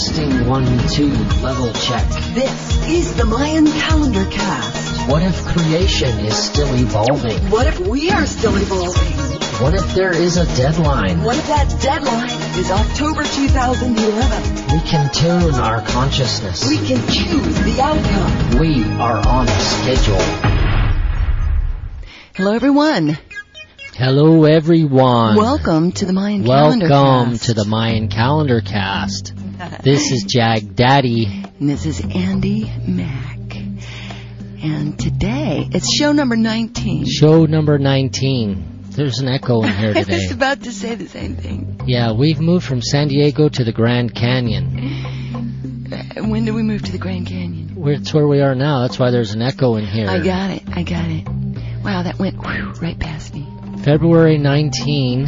Testing 1, 2, level check. This is the Mayan Calendar Cast. What if creation is still evolving? What if we are still evolving? What if there is a deadline? What if that deadline is October 2011? We can tune our consciousness. We can choose the outcome. We are on schedule. Hello, everyone. Hello, everyone. Welcome to the Mayan Calendar Cast. Welcome to the Mayan Calendar Cast. This is Jag Daddy. And this is Andy Mack. And today, it's show number 19. Show number 19. There's an echo in here today. I was about to say the same thing. Yeah, we've moved from San Diego to the Grand Canyon. When did we move to the Grand Canyon? It's where we are now. That's why there's an echo in here. I got it. Wow, that went right past me. February 13,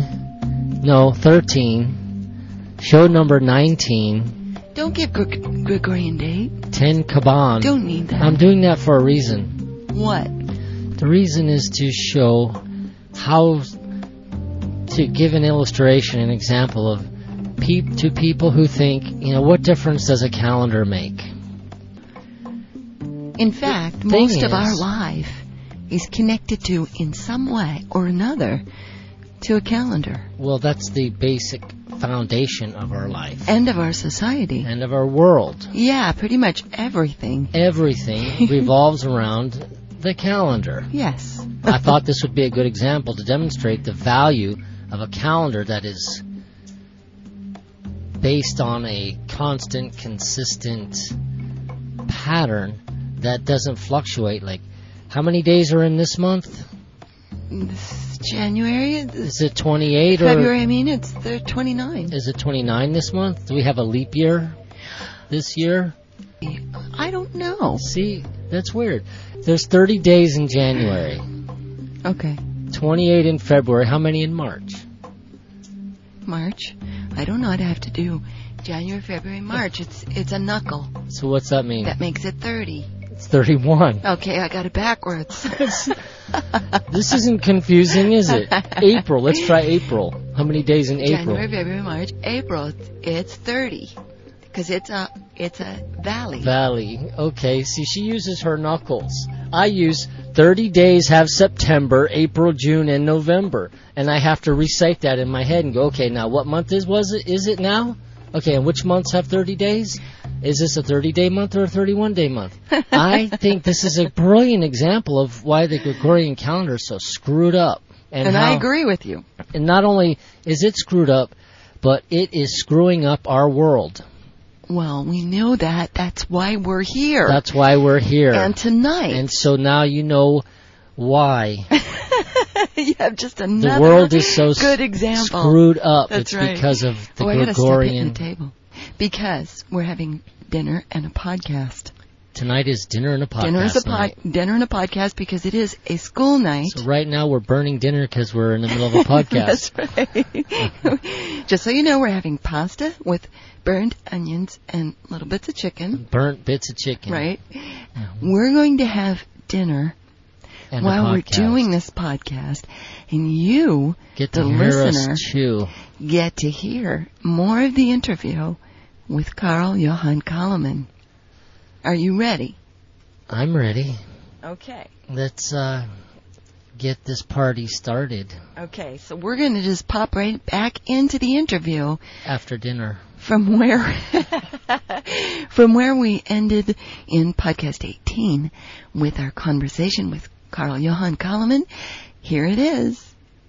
show number 19. Don't give Gregorian date. 10 Kaban. Don't need that. I'm doing that for a reason. What? The reason is to show how to give an illustration, an example of to people who think, what difference does a calendar make? In fact, most of our life is connected to, in some way or another, to a calendar. Well, that's the basic foundation of our life. And of our society. And of our world. Yeah, pretty much everything. Everything revolves around the calendar. Yes. I thought this would be a good example to demonstrate the value of a calendar that is based on a constant, consistent pattern that doesn't fluctuate. Like, how many days are in this month? This January? Is it 28 February, it's the 29. Is it 29 this month? Do we have a leap year this year? I don't know. See, that's weird. There's 30 days in January. Okay. 28 in February. How many in March? March? I don't know. I'd have to do January, February, March. It's a knuckle. So what's that mean? That makes it 30. It's 31. Okay, I got it backwards. This isn't confusing, is it? April. Let's try April. How many days in April? January, February, March, April. It's 30. Because it's a valley. Valley. Okay. See, she uses her knuckles. I use 30 days have September, April, June, and November. And I have to recite that in my head and go, okay, now what month is it now? Okay, and which months have 30 days? Is this a 30-day month or a 31-day month? I think this is a brilliant example of why the Gregorian calendar is so screwed up. And I agree with you. And not only is it screwed up, but it is screwing up our world. Well, we know that. That's why we're here. That's why we're here. And tonight. And so now you know why. You have just another the world is so good example. Screwed up. That's it's right. Because of the Gregorian. I gotta step it in the table. Because we're having dinner and a podcast. Tonight is dinner and a podcast. Dinner and a podcast because it is a school night. So right now we're burning dinner because we're in the middle of a podcast. That's right. Just so you know, we're having pasta with burned onions and little bits of chicken. Burnt bits of chicken. Right. Mm-hmm. We're going to have dinner and while we're doing this podcast, and you, get to the hear listener, us chew. Get to hear more of the interview with Carl Johan Kalaman. Are you ready? I'm ready. Okay. Let's get this party started. Okay, so we're going to just pop right back into the interview. After dinner. From where we ended in podcast 18 with our conversation with Carl Johan Kalaman. Here it is.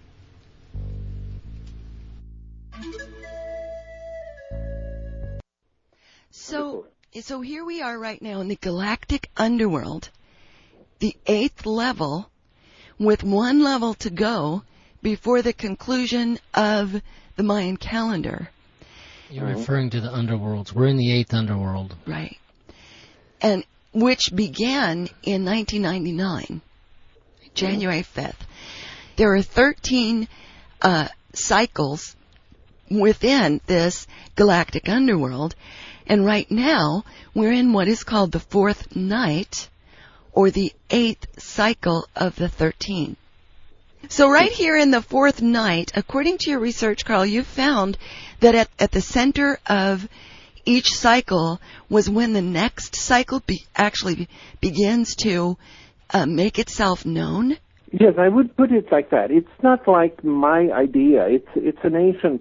So here we are right now in the galactic underworld, the 8th level, with 1 level to go before the conclusion of the Mayan calendar. You're referring to the underworlds. We're in the 8th underworld. Right. And which began in 1999, January 5th. There are 13 cycles within this galactic underworld. And right now, we're in what is called the 4th night, or the 8th cycle of the 13. So right here in the 4th night, according to your research, Carl, you found that at the center of each cycle was when the next cycle actually begins to make itself known? Yes, I would put it like that. It's not like my idea. It's an ancient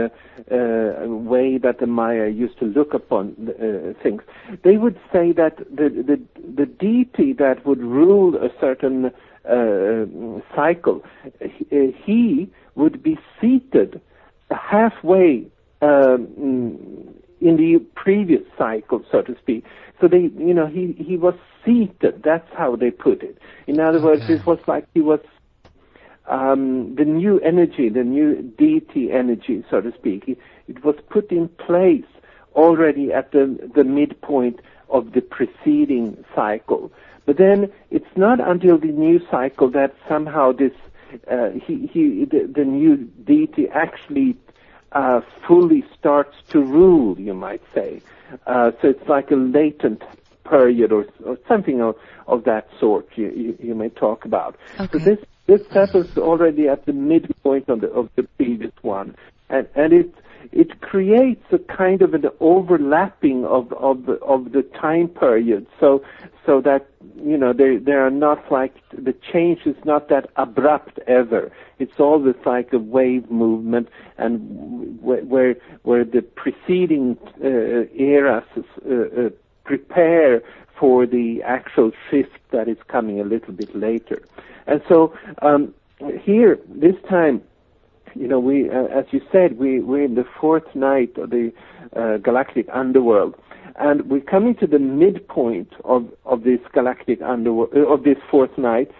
way that the Maya used to look upon things. They would say that the deity that would rule a certain cycle, he would be seated halfway in the previous cycle, so to speak. So he was seated. That's how they put it. In other words, it was like he was the new energy, the new deity energy, so to speak. It was put in place already at the midpoint of the preceding cycle. But then it's not until the new cycle that somehow this the new deity actually fully starts to rule, you might say. So it's like a latent period or something of that sort you may talk about. Okay. So this happens already at the midpoint of the previous one, and it creates a kind of an overlapping of the time period, so that they are not like, the change is not that abrupt ever. It's always like a wave movement, and where the preceding eras prepare for the actual shift that is coming a little bit later. And so here this time, we, as you said, we're in the fourth night of the galactic underworld, and we're coming to the midpoint of this galactic underworld, of this fourth night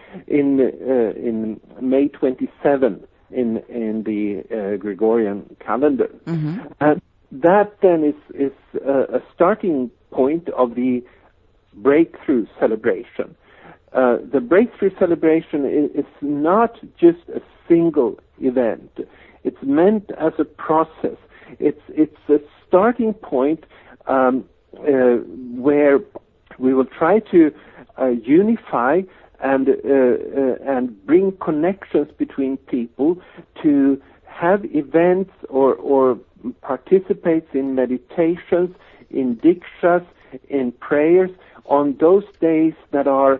in May 27 in the Gregorian calendar. Mm-hmm. And that then is a starting point of the breakthrough celebration. The breakthrough celebration is not just a single event. It's meant as a process. It's a starting point where we will try to unify and bring connections between people, to have events or participate in meditations, in dikshas, in prayers on those days that are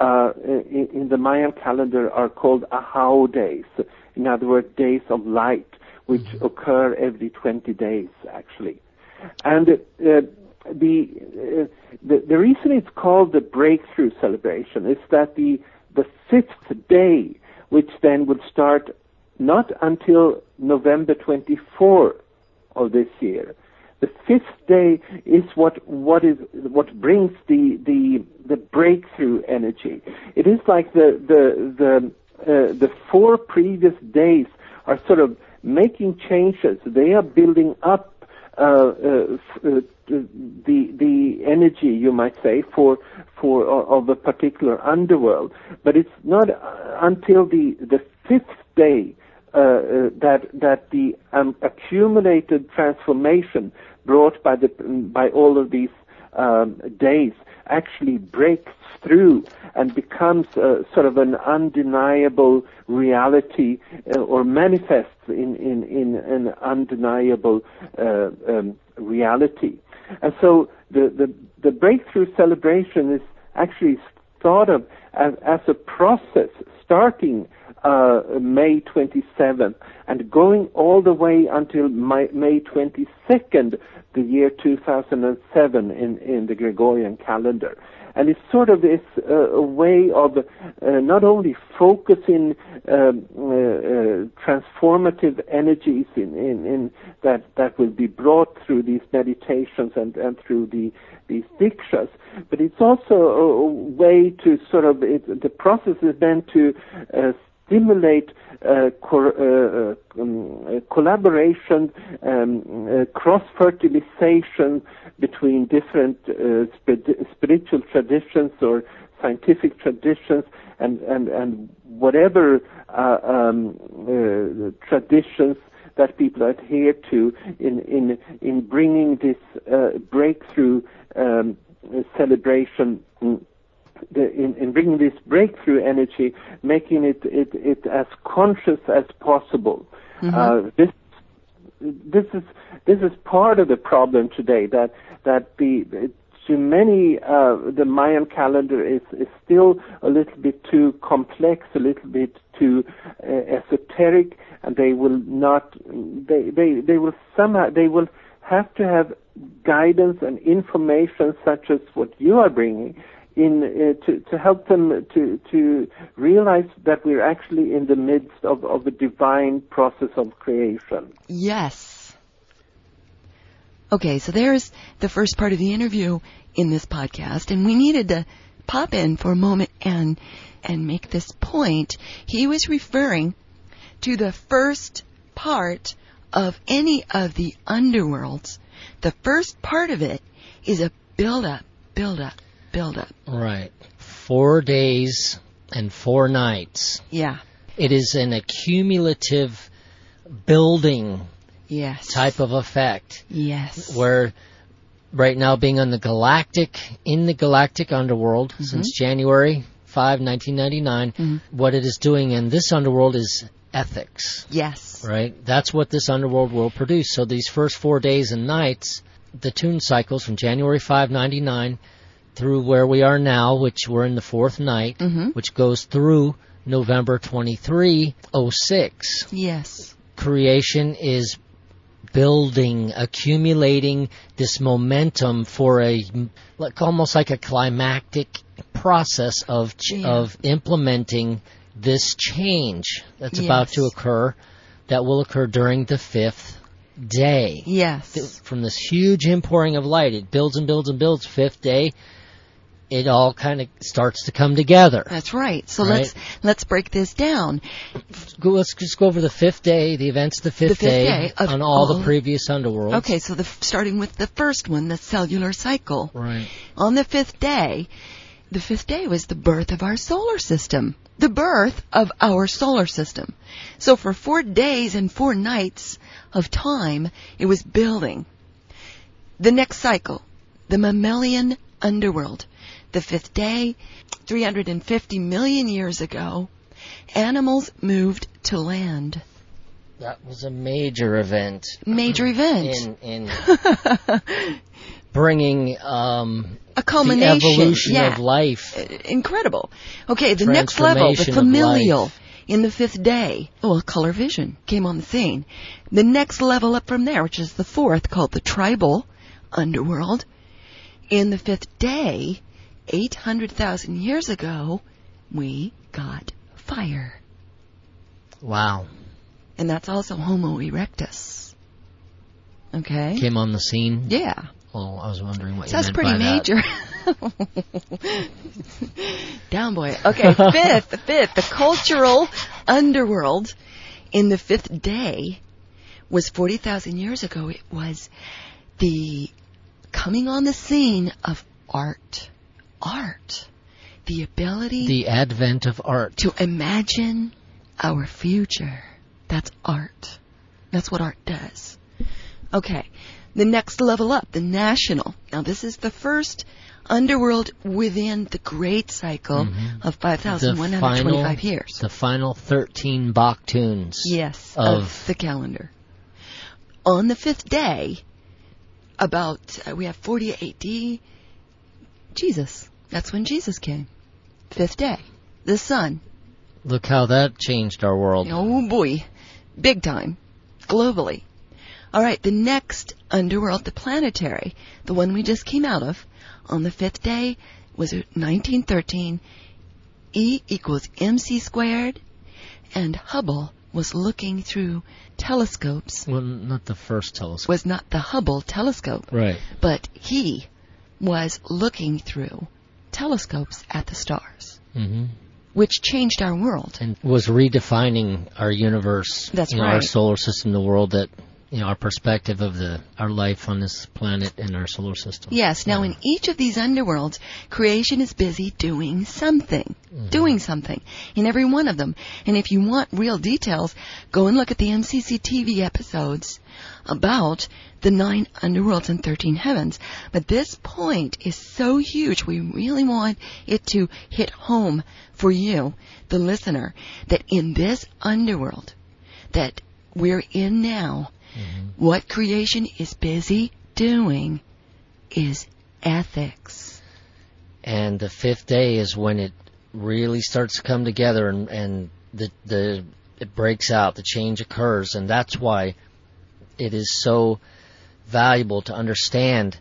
in the Mayan calendar are called Ahau days. In other words, days of light, which occur every 20 days, actually. And the reason it's called the breakthrough celebration is that the fifth day, which then would start not until November 24 of this year, the fifth day is what brings the breakthrough energy. It is like the four previous days are sort of making changes. They are building up the energy, you might say, for of a particular underworld. But it's not until the fifth day that the accumulated transformation brought by all of these days actually breaks through and becomes sort of an undeniable reality, or manifests in an undeniable reality. And so the breakthrough celebration is actually thought of as a process starting May 27th and going all the way until May 22nd, the year 2007 in the Gregorian calendar. And it's sort of this a way of not only focusing transformative energies in that will be brought through these meditations and through these dikshas, but it's also a way to sort of, the process is meant to stimulate collaboration, cross-fertilization between different spiritual traditions or scientific traditions and whatever traditions that people adhere to in bringing this breakthrough celebration. In bringing this breakthrough energy, making it as conscious as possible. Mm-hmm. this is part of the problem today, that to many the Mayan calendar is still a little bit too complex, a little bit too esoteric, and they will have to have guidance and information such as what you are bringing in to help them to realize that we're actually in the midst of a divine process of creation. Yes. Okay, so there's the first part of the interview in this podcast, and we needed to pop in for a moment and make this point. He was referring to the first part of any of the underworlds. The first part of it is a build-up. Right. 4 days and 4 nights. Yeah. It is an accumulative building type of effect. Yes. Where right now being in the galactic underworld since January 5, 1999, what it is doing in this underworld is ethics. Yes. Right? That's what this underworld will produce. So these first 4 days and nights, the tune cycles from January 5, 99 through where we are now, which we're in the 4th night, which goes through November 23, 06. Yes. Creation is building, accumulating this momentum for almost like a climactic process of implementing this change that's about to occur, that will occur during the 5th day. Yes. From this huge inpouring of light, it builds and builds and builds. 5th day, it all kind of starts to come together. That's right. So let's break this down. Let's just go over the 5th day, the events of the 5th day on all the previous underworlds. Okay, so starting with the first one, the cellular cycle. Right. On the 5th day was the birth of our solar system. The birth of our solar system. So for 4 days and 4 nights of time, it was building. The next cycle, the mammalian underworld. The 5th day, 350 million years ago, animals moved to land. That was a major event. Major event. In bringing a culmination, the evolution of life. Incredible. Okay, the next level, the familial. In the 5th day, color vision came on the scene. The next level up from there, which is the 4th, called the tribal underworld. In the 5th day, 800,000 years ago, we got fire. Wow. And that's also Homo erectus. Okay? Came on the scene? Yeah. Well, I was wondering what so you meant by that. That's pretty major. Down, boy. Okay, 5th, the cultural underworld in the 5th day was 40,000 years ago. It was the coming on the scene of art. The ability... The advent of art. To imagine our future. That's art. That's what art does. Okay. The next level up, the national. Now, this is the first underworld within the great cycle of 5,125 years. The final 13 Bach tunes. Yes, of the calendar. On the 5th day, we have 40 AD, Jesus. That's when Jesus came. 5th day. The sun. Look how that changed our world. Oh, boy. Big time. Globally. All right, the next underworld, the planetary, the one we just came out of, on the 5th day was 1913. E equals mc squared, and Hubble was looking through telescopes. Well, not the first telescope. Was not the Hubble telescope. Right. But he was looking through telescopes at the stars. Which changed our world. And was redefining our universe. That's right. Our solar system, the world that, our perspective of our life on this planet and our solar system. Yes. Now, in each of these underworlds, creation is busy doing something. Doing something. In every one of them. And if you want real details, go and look at the MCC TV episodes about the 9 underworlds and 13 heavens. But this point is so huge, we really want it to hit home for you, the listener, that in this underworld, that we're in now, what creation is busy doing is ethics. And the fifth day is when it really starts to come together, and it breaks out, the change occurs, and that's why it is so valuable to understand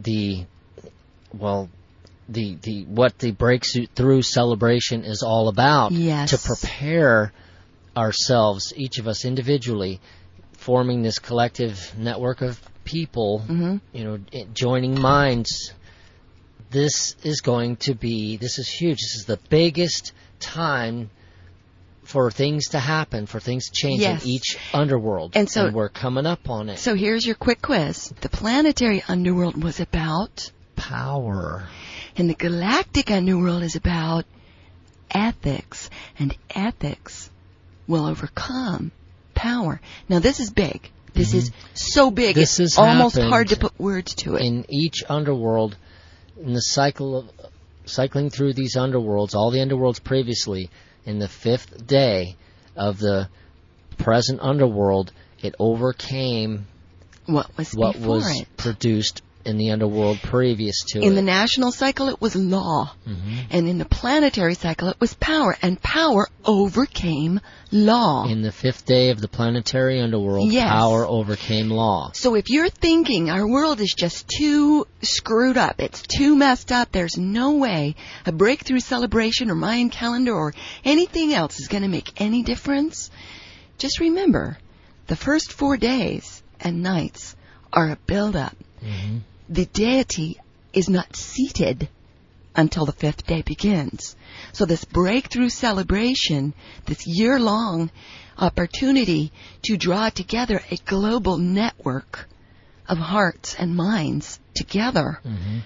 what the breakthrough celebration is all about. Yes. To prepare ourselves, each of us individually, forming this collective network of people, joining minds. This is huge. This is the biggest time for things to happen, for things to change in each underworld. And we're coming up on it. So here's your quick quiz. The planetary underworld was about power. And the galactic underworld is about ethics. And ethics will overcome power. Now this is big. This is so big. This it's is almost hard to put words to it. In each underworld, in the cycle of cycling through these underworlds, all the underworlds previously, in the fifth day of the present underworld, it overcame what was produced in the underworld previous to it. In the national cycle, it was law. And in the planetary cycle, it was power. And power overcame law. In the fifth day of the planetary underworld, power overcame law. So if you're thinking our world is just too screwed up, it's too messed up, there's no way a breakthrough celebration or Mayan calendar or anything else is going to make any difference, just remember, the first 4 days and nights are a build-up. The deity is not seated until the fifth day begins. So this breakthrough celebration, this year-long opportunity to draw together a global network of hearts and minds together,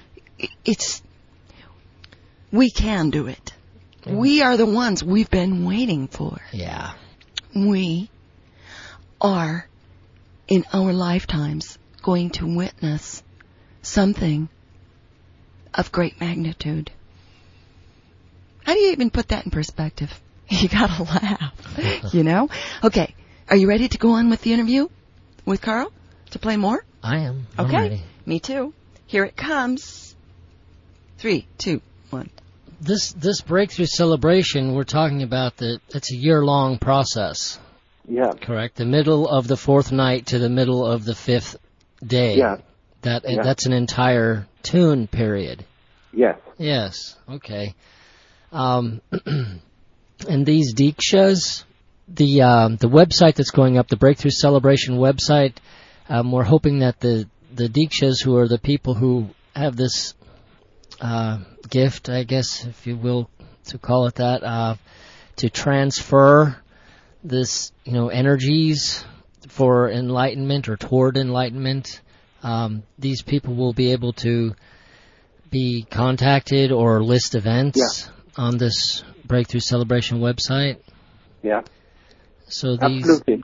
we can do it. We are the ones we've been waiting for. Yeah. We are, in our lifetimes, going to witness something of great magnitude. How do you even put that in perspective? You gotta laugh, you know? Okay, are you ready to go on with the interview with Carl? To play more? I am. Okay, I'm ready. Me too. Here it comes. 3, 2, 1. This breakthrough celebration, we're talking about it's a year-long process. Yeah. Correct? The middle of the fourth night to the middle of the fifth day. Yeah. That's an entire tune period. Yes. Yes. Okay. And these Dikshas, the website that's going up, the Breakthrough Celebration website, we're hoping that the Dikshas, who are the people who have this gift, I guess, if you will, to call it that, to transfer this, energies for enlightenment or toward enlightenment. These people will be able to be contacted or list events on this Breakthrough Celebration website. Yeah. So absolutely.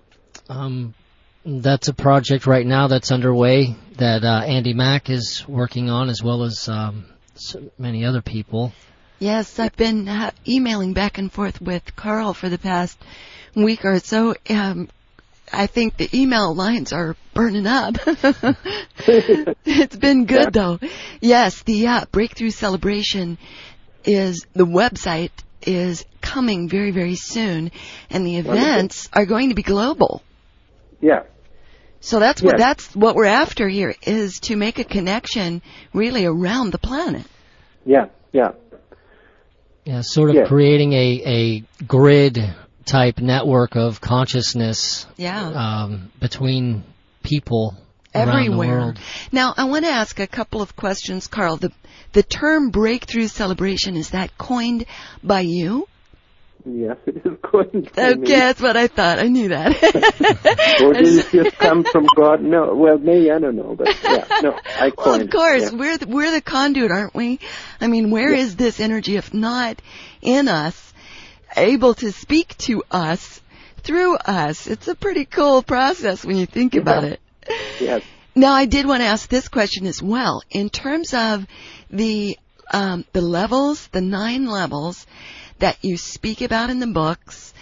That's a project right now that's underway that Andy Mack is working on, as well as so many other people. Yes, I've been emailing back and forth with Carl for the past week or so. I think the email lines are burning up. It's been good, though. Yes, the Breakthrough Celebration the website is coming very, very soon, and the events are going to be global. Yeah. So that's what we're after here, is to make a connection really around the planet. Yeah, yeah. Yeah, sort of creating a grid type network of consciousness between people everywhere. Around the world. Now, I want to ask a couple of questions, Carl. The term breakthrough celebration, is that coined by you? Yes, it is coined by me. Okay, that's what I thought. I knew that. Or did it just come from God? No, well, maybe, I don't know, but I coined it. Well, of course, we're the conduit, aren't we? I mean, where is this energy if not in us, able to speak to us, through us? It's a pretty cool process when you think about it. Yes. Now, I did want to ask this question as well. In terms of the levels, the 9 levels that you speak about in the books,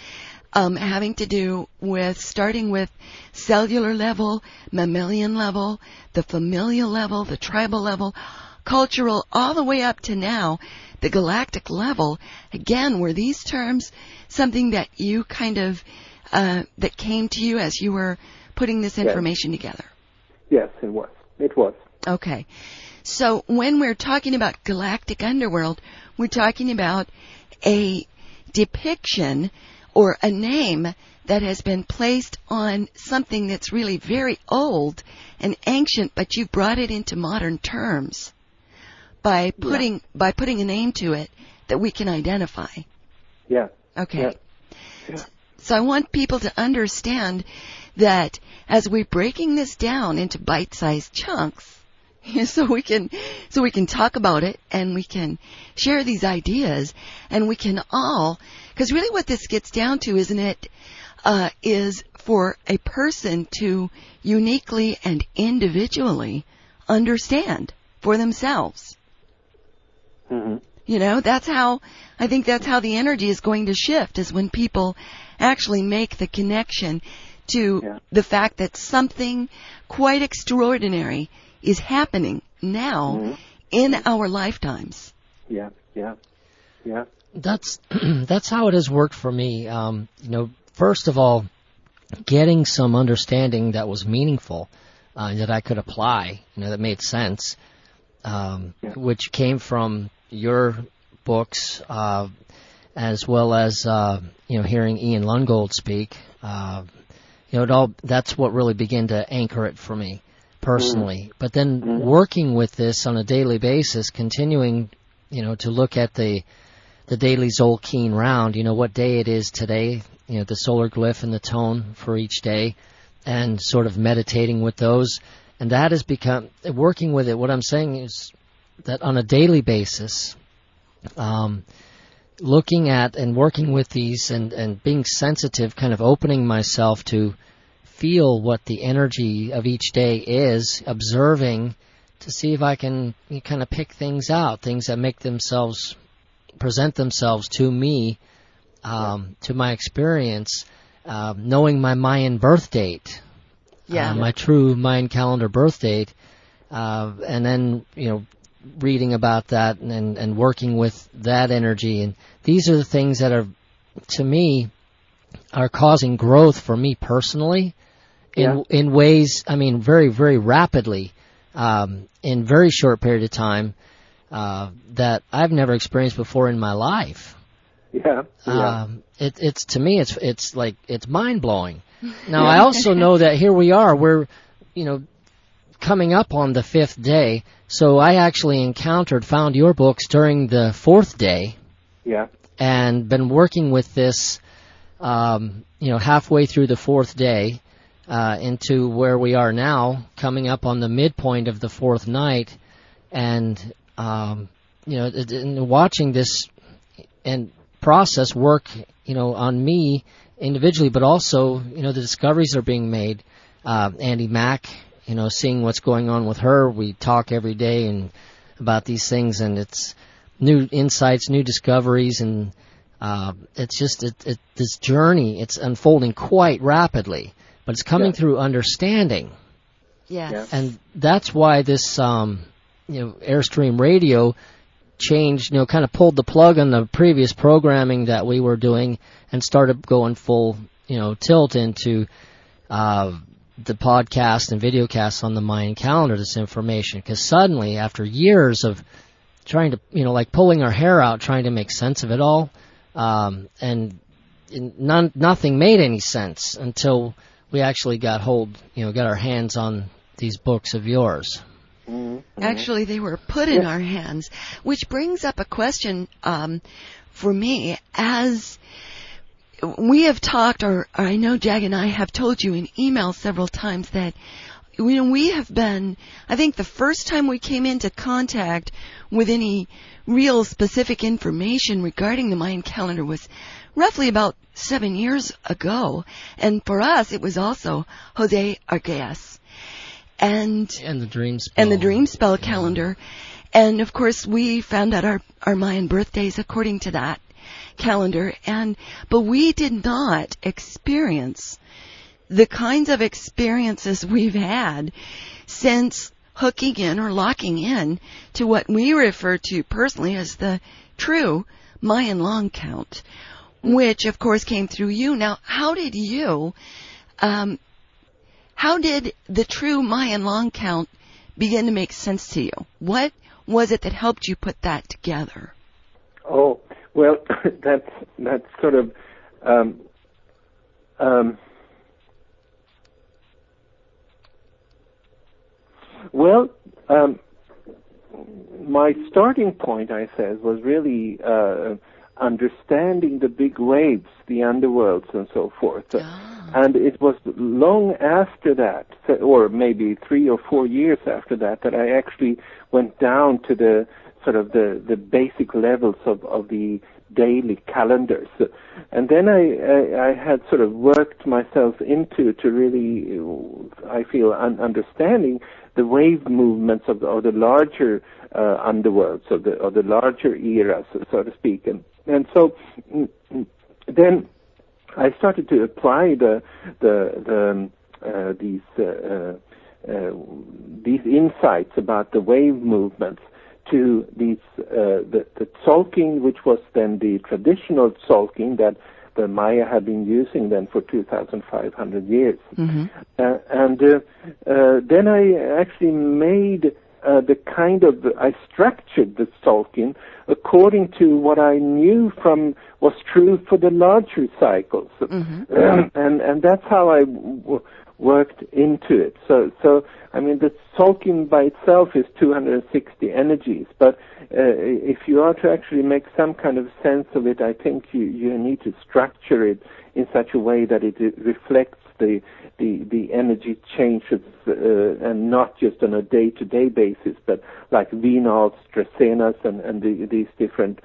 having to do with starting with cellular level, mammalian level, the familial level, the tribal level, cultural, all the way up to now, the galactic level. Again, were these terms something that you kind of, that came to you as you were putting this information together? Yes, it was. It was. Okay. So when we're talking about galactic underworld, we're talking about a depiction or a name that has been placed on something that's really very old and ancient, but you brought it into modern terms by putting a name to it that we can identify. Yeah. Okay. Yeah. So I want people to understand that as we're breaking this down into bite-sized chunks, so we can talk about it and we can share these ideas and we can all, because really what this gets down to, isn't it, is for a person to uniquely and individually understand for themselves. Mm-hmm. You know, I think that's how the energy is going to shift, is when people actually make the connection to the fact that something quite extraordinary is happening now in our lifetimes. Yeah. That's how it has worked for me. First of all, getting some understanding that was meaningful, that I could apply, that made sense, which came from your books, as well as hearing Ian Lungold speak. That's what really began to anchor it for me personally. But then working with this on a daily basis, continuing, to look at the daily Zolkeen round, what day it is today, the solar glyph and the tone for each day, and sort of meditating with those. And that has become, working with it, what I'm saying is that on a daily basis, looking at and working with these and being sensitive, kind of opening myself to feel what the energy of each day is, observing to see if I can kind of pick things out, things that present themselves to me, to my experience, knowing my Mayan birth date, my true Mayan calendar birth date, and then, reading about that and working with that energy. And these are the things that are, to me, are causing growth for me personally in ways, very, very rapidly, in very short period of time, that I've never experienced before in my life. It's to me, it's like, it's mind blowing. Now, I also know that here we are, we're, coming up on the 5th day. So I actually found your books during the 4th day. Yeah. And been working with this, halfway through the 4th day, into where we are now, coming up on the midpoint of the 4th night, and, watching this and process work, on me individually, but also, the discoveries are being made. Andy Mack, seeing what's going on with her. We talk every day and about these things, and it's new insights, new discoveries, and it's just this journey. It's unfolding quite rapidly, but it's coming through understanding. Yes. And that's why this, Airstream Radio changed, kind of pulled the plug on the previous programming that we were doing and started going full, tilt into the podcast and videocasts on the Mayan calendar, this information. Because suddenly, after years of trying to, like pulling our hair out, trying to make sense of it all, and nothing made any sense until we actually got our hands on these books of yours. Actually, they were put in our hands, which brings up a question for me. As we have talked, or I know Jag and I have told you in email several times that we have been, I think the first time we came into contact with any real specific information regarding the Mayan calendar was roughly about 7 years ago. And for us, it was also Jose Argüelles. And the Dream Spell. And the Dream Spell calendar. And of course, we found out our Mayan birthdays according to that. calendar, but we did not experience the kinds of experiences we've had since hooking in or locking in to what we refer to personally as the true Mayan long count, which of course came through you. Now, how did the true Mayan long count begin to make sense to you? What was it that helped you put that together? Oh, well, that's sort of my starting point, I said, was really understanding the big waves, the underworlds, and so forth. And it was long after that, or maybe 3 or 4 years after that, that I actually went down to the sort of the basic levels of the daily calendars. And then I had sort of worked myself into to really, I feel, understanding the wave movements of the larger underworlds, of the larger eras, so to speak. And so then I started to apply these insights about the wave movements to these the Tzolk'in, which was then the traditional Tzolk'in that the Maya had been using then for 2,500 years. Mm-hmm. Then I actually made I structured the Tzolk'in according to what I knew was true for the larger cycles. Mm-hmm. And that's how I worked into it. So I mean, the Tzolk'in by itself is 260 energies, but if you are to actually make some kind of sense of it, I think you need to structure it in such a way that it reflects the energy changes, and not just on a day-to-day basis, but like Vinals, Dracenas, and these different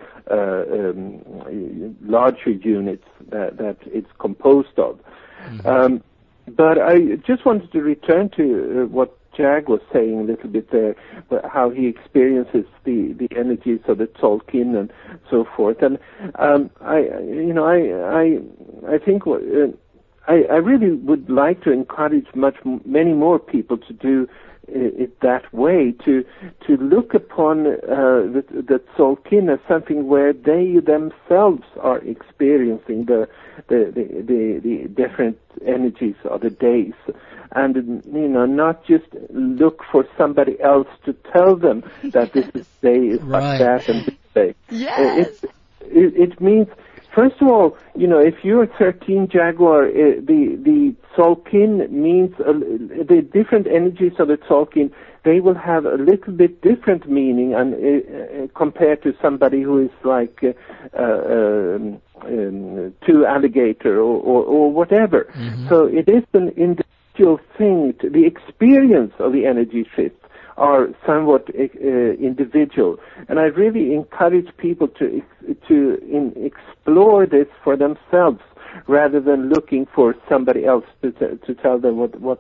larger units that it's composed of. Mm-hmm. But I just wanted to return to what Jag was saying a little bit there, how he experiences the energies of the Tzolk'in and so forth. And I think I really would like to encourage many more people to do it that way, to look upon the Tzolk'in as something where they themselves are experiencing the different energies of the days, and not just look for somebody else to tell them that this day is like that and this day. Yes. It means, first of all, if you're 13 Jaguar, the Tzolk'in means the different energies of the Tzolk'in, they will have a little bit different meaning compared to somebody who is like 2 alligator or whatever. Mm-hmm. So it is an individual thing. The experience of the energy shifts are somewhat individual, and I really encourage people to explore this for themselves rather than looking for somebody else to tell them what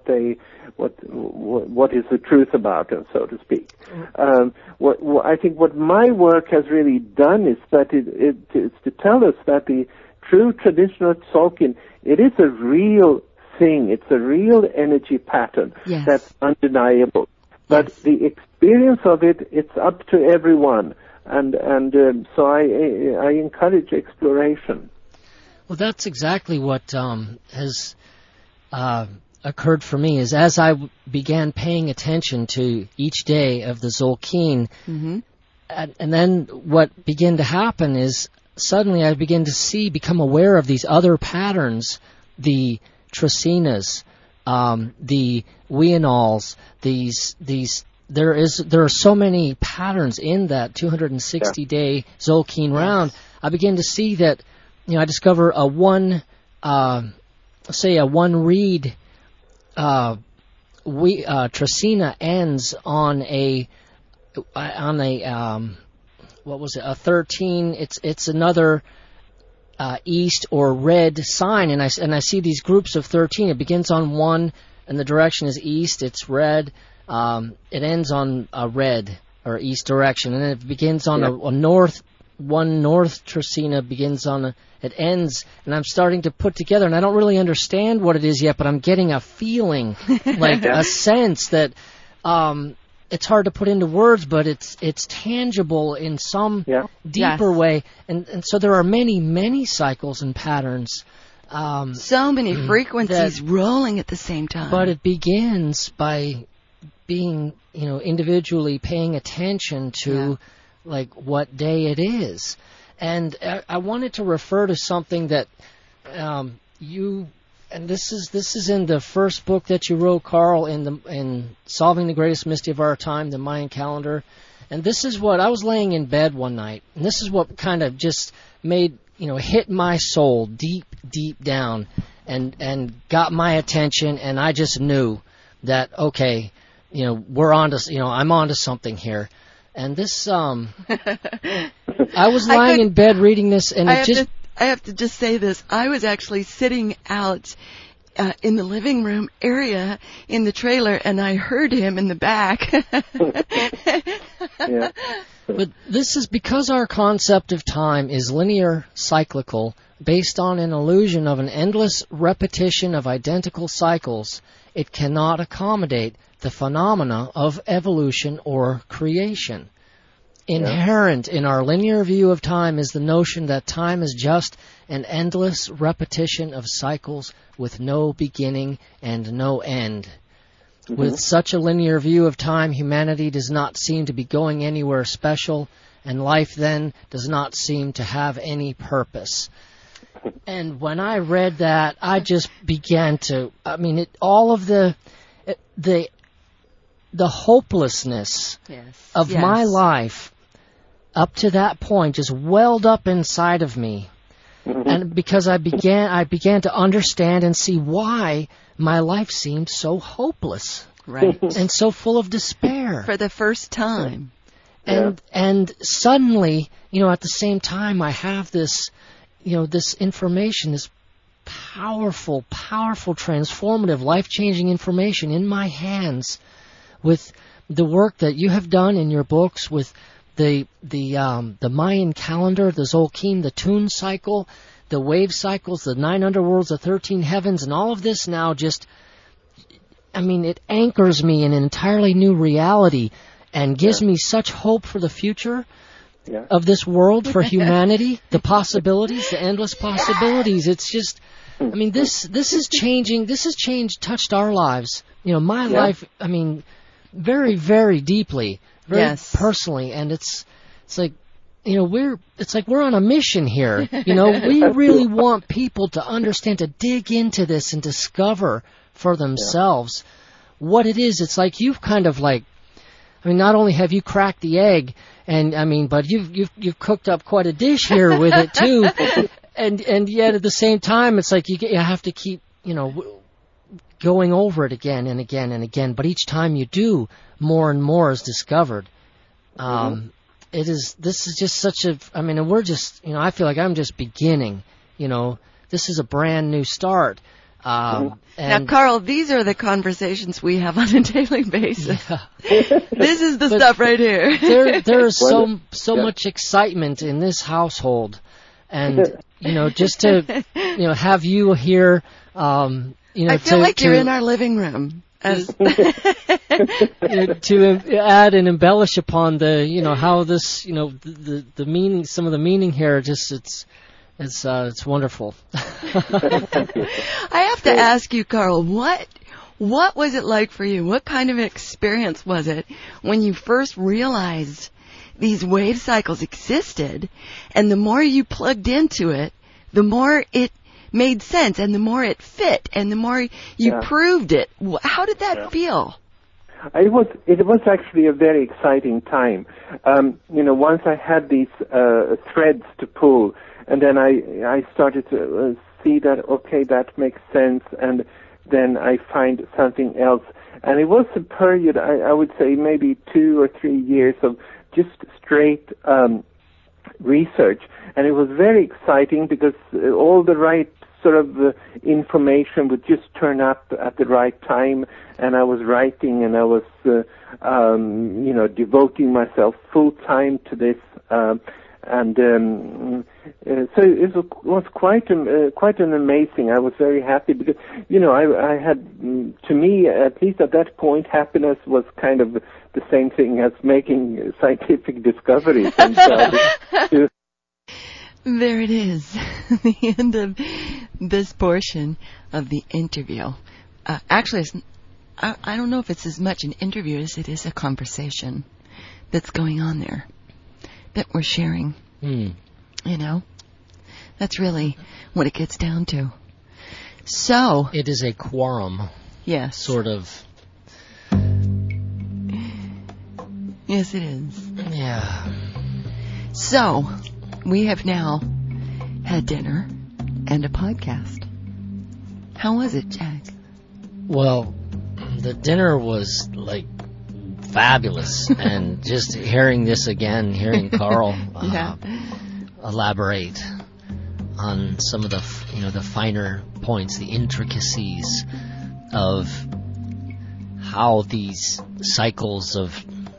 is the truth about them, so to speak. What I think what my work has really done is that it's to tell us that the true traditional Tzolk'in, it is a real thing. It's a real energy pattern. Yes. That's undeniable. But yes. The experience of it, it's up to everyone, and so I encourage exploration. Well, that's exactly what has occurred for me. Is as I began paying attention to each day of the Tzolk'in, Mm-hmm. and then what began to happen is suddenly I began to become aware of these other patterns, the Tracenas, the Wienals, there are so many patterns in that 260-day Tzolk'in round. I begin to see that, I discover a one reed Tracena ends on a 13. It's another east or red sign, and I see these groups of 13. It begins on 1, and the direction is east. It's red. It ends on a red or east direction, and then it begins on a north one North Trecina begins on it ends, and I'm starting to put together, and I don't really understand what it is yet, but I'm getting a feeling, like a sense that it's hard to put into words, but it's tangible in some deeper way, and so there are many cycles and patterns. So many frequencies rolling at the same time. But it begins by being, individually paying attention to, like, what day it is. And I wanted to refer to something that and this is in the first book that you wrote, Carl, in Solving the Greatest Mystery of Our Time, the Mayan Calendar. And this is what I was laying in bed one night, and this is what kind of just made hit my soul deep down, and got my attention, and I just knew that I'm onto something here. And this I was lying in bed reading this, and I have to just say this. I was actually sitting out in the living room area in the trailer, and I heard him in the back. But this is because our concept of time is linear, cyclical, based on an illusion of an endless repetition of identical cycles. It cannot accommodate the phenomena of evolution or creation. Inherent in our linear view of time is the notion that time is just an endless repetition of cycles with no beginning and no end. With such a linear view of time, humanity does not seem to be going anywhere special, and life then does not seem to have any purpose. And when I read that, I just began to, all of the hopelessness of my life up to that point just welled up inside of me. And because I began to understand and see why my life seemed so hopeless, right, and so full of despair for the first time. And suddenly, at the same time, I have this, this information, this powerful, transformative, life-changing information in my hands, with the work that you have done in your books, with the Mayan calendar, the Tzolk'in, the tune cycle, the wave cycles, the 9 underworlds, the 13 heavens, and all of this now just, it anchors me in an entirely new reality and gives me such hope for the future of this world, for humanity, the possibilities, the endless possibilities. It's just, this is changing, touched our lives. My life, very, very deeply. Very personally, and it's like, we're on a mission here. We really want people to understand, to dig into this and discover for themselves what it is. It's like you've kind of not only have you cracked the egg, and but you've cooked up quite a dish here with it too, and yet at the same time, it's like you have to keep going over it again and again and again. But each time you do, more and more is discovered. This is just such a, and we're just, I feel like I'm just beginning, this is a brand new start. Now, Carl, these are the conversations we have on a daily basis. This is the stuff right here. There is so much excitement in this household, and, just to, have you here, I feel like you're in our living room. To add and embellish upon the, how this, the meaning, some of the meaning here, just it's wonderful. I have to ask you, Carl, what was it like for you? What kind of experience was it when you first realized these wave cycles existed, and the more you plugged into it, the more it made sense, and the more it fit, and the more you proved it? How did that feel? It was actually a very exciting time. Once I had these threads to pull, and then I started to see that, okay, that makes sense, and then I find something else. And it was a period, I would say maybe 2 or 3 years of just straight research. And it was very exciting because all the right sort of information would just turn up at the right time, and I was writing, and I was, devoting myself full time to this. So it was quite an amazing. I was very happy because I had, to me at least at that point, happiness was kind of the same thing as making scientific discoveries. And so there it is, the end of this portion of the interview. Actually, I don't know if it's as much an interview as it is a conversation that's going on there that we're sharing. That's really what it gets down to. So it is a quorum. Yes. Sort of. Yes, it is. Yeah. So we have now had dinner and a podcast. How was it, Jack? Well, the dinner was like fabulous, and just hearing this again, hearing Carl elaborate on some of the finer points, the intricacies of how these cycles of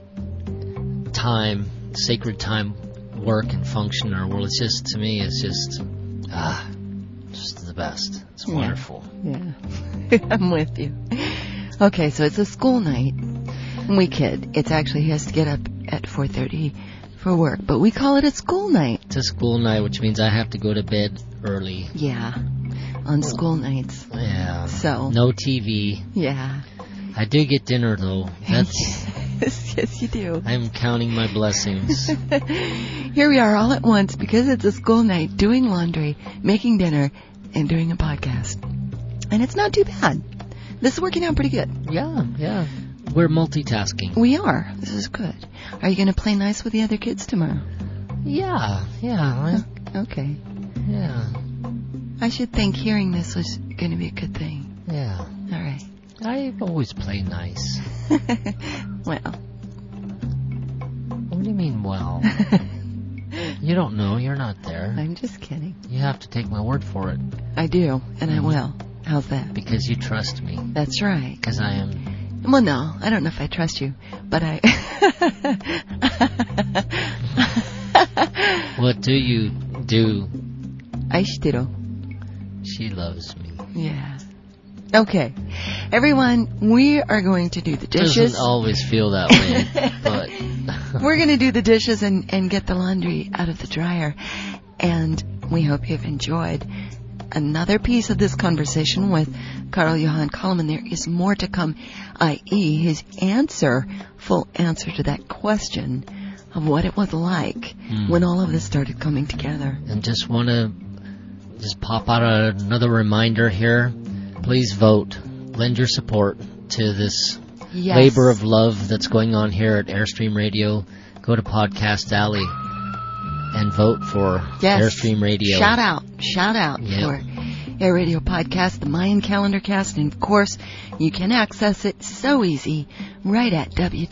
time, sacred time, work and function in our world. It's just, to me, it's just the best. It's wonderful. Yeah. I'm with you. Okay, so it's a school night. We kid. It actually has to get up at 4:30 for work, but we call it a school night. It's a school night, which means I have to go to bed early. Yeah, on school nights. Yeah. So no TV. Yeah. I do get dinner though. That's yes, you do. I'm counting my blessings. Here we are all at once because it's a school night, doing laundry, making dinner, and doing a podcast. And it's not too bad. This is working out pretty good. Yeah. We're multitasking. We are. This is good. Are you going to play nice with the other kids tomorrow? Yeah. Okay. Yeah. I should think hearing this was going to be a good thing. Yeah. All right. I always play nice. Well. What do you mean, well? You don't know. You're not there. I'm just kidding. You have to take my word for it. I do, and I will. How's that? Because you trust me. That's right. Because I am... Well, no, I don't know if I trust you, but I... What do you do? Aishitiro. She loves me. Yeah. Okay. Everyone, we are going to do the dishes. Doesn't always feel that way, but... We're going to do the dishes and get the laundry out of the dryer. And we hope you've enjoyed another piece of this conversation with Carl Johan Kallman. There is more to come, i.e. his full answer to that question of what it was like when all of this started coming together. And just want to pop out another reminder here. Please vote. Lend your support to this labor of love that's going on here at Airstream Radio. Go to Podcast Alley and vote for Airstream Radio. Shout out for Air Radio Podcast, the Mayan Calendar Cast, and of course, you can access it so easy right at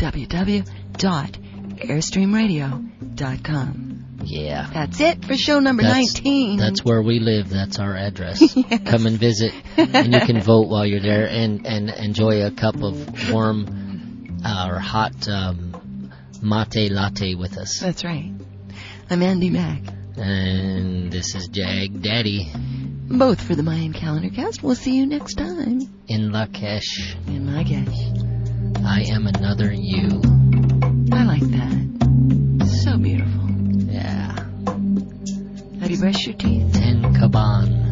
www.airstreamradio.com. Yeah. That's it for show number 19. That's where we live. That's our address. Yes. Come and visit, and you can vote while you're there and enjoy a cup of warm or hot mate latte with us. That's right. I'm Andy Mack. And this is Jag Daddy. Both for the Mayan Calendar Cast. We'll see you next time. In Lakesh. In Lakesh. I am another you. I like that. So beautiful. Yeah. Have you brushed your teeth? Ten Kaban.